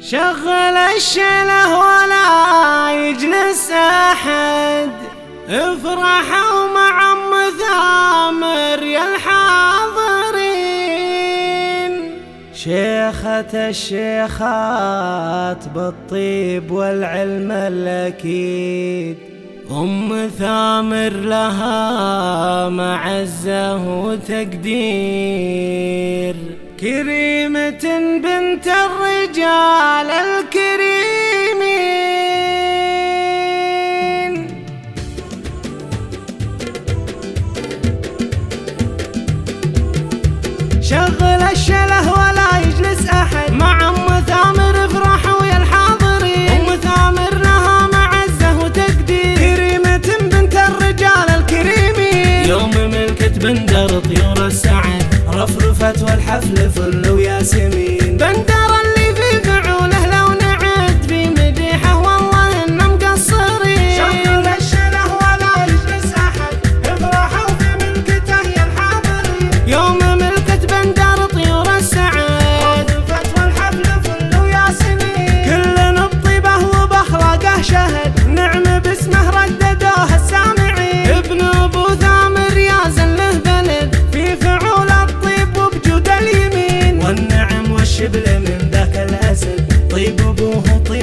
شغل الشله ولا يجلس أحد، افرحوا مع أم ثامر يا الحاضرين. شيخة الشيخات بالطيب والعلم الأكيد، أم ثامر لها معزة وتقدير. كريمة بنت الرجال الكريمين. شغل الشله ولا يجلس أحد، مع أم ثامر افرحوا يا الحاضرين. أم ثامر لها معزة وتقدير، كريمة بنت الرجال الكريمين. يوم ملكت بندر طيور السعد، رفرفت والحفل فل وياسمين. بندر اللي في فعوله لو نعد في مديحه والله إنه مقصرين. شغل الشله ولا يجلس أحد، افرحوا في ملكته يا الحاضرين. يوم ملكت بندر طيور السعد، رفرفت والحفل فل وياسمين. كل بطيبه وبأخلاقه شهد، نعم باسمه رددوه السامعين. ابن أبو ثامر يازن له بلد، في فعول والنعم والشبل من ذاك الأسد. طيب أبوه طيب